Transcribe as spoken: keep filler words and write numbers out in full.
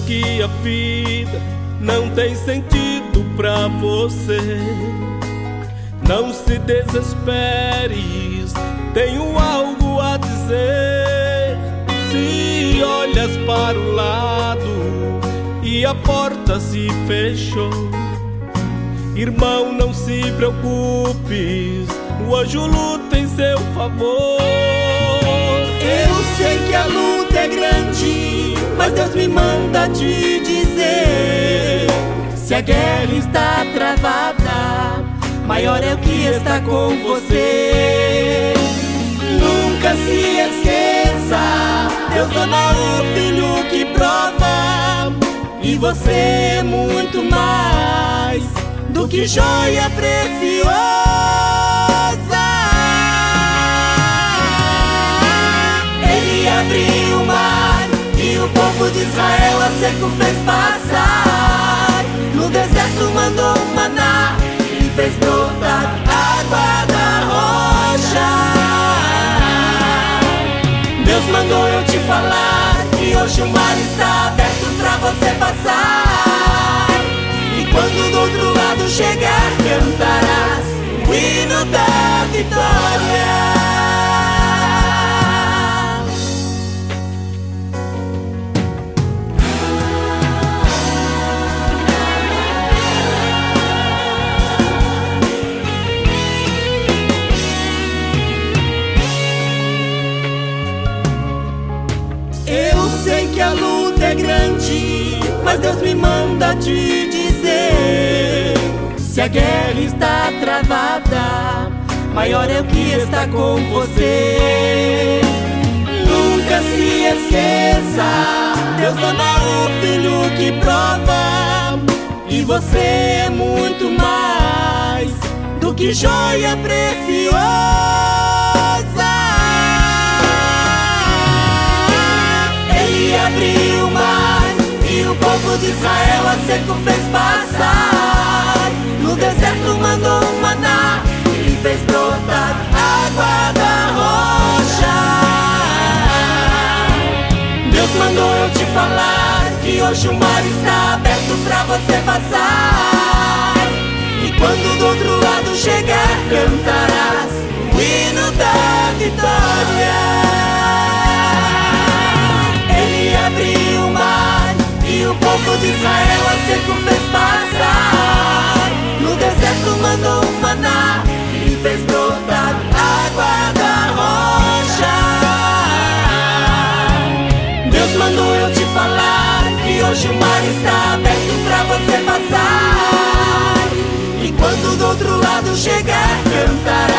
que a vida não tem sentido pra você, não se desesperes, tenho algo a dizer. Se olhas para o lado e a porta se fechou, irmão, não se preocupes, o anjo luta em seu favor. Eu sei que a luta é grande, mas Deus me manda te dizer: se a guerra está travada, maior é o que está com você. Nunca se esqueça, Deus ama o filho que prova, e você é muito mais do que joia preciosa. Ele abriu o mar e o povo de Israel a seco fez passar. No deserto mandou um maná e fez brotar água da rocha. Deus mandou eu te falar que hoje o mar está aberto pra você passar. E quando do outro lado chegar, cantarás o hino da vitória. Eu sei que a luta é grande, mas Deus me manda te dizer: se a guerra está travada, maior é o que está com você. Nunca se esqueça, Deus ama o filho que prova, e você é muito mais do que joia preciosa. Ele abriu o mar e o povo de Israel a seco fez passar. No deserto mandou um maná e fez brotar água da rocha. Deus mandou eu te falar que hoje o mar está aberto pra você passar. E quando do outro lado chegar, cantarás o hino da vitória. Ele abriu o mar e o povo de Israel a seco fez passar. No deserto mandou um maná e fez brotar água da rocha. Deus mandou eu te falar que hoje o mar está aberto pra você passar. E quando do outro lado chegar, cantar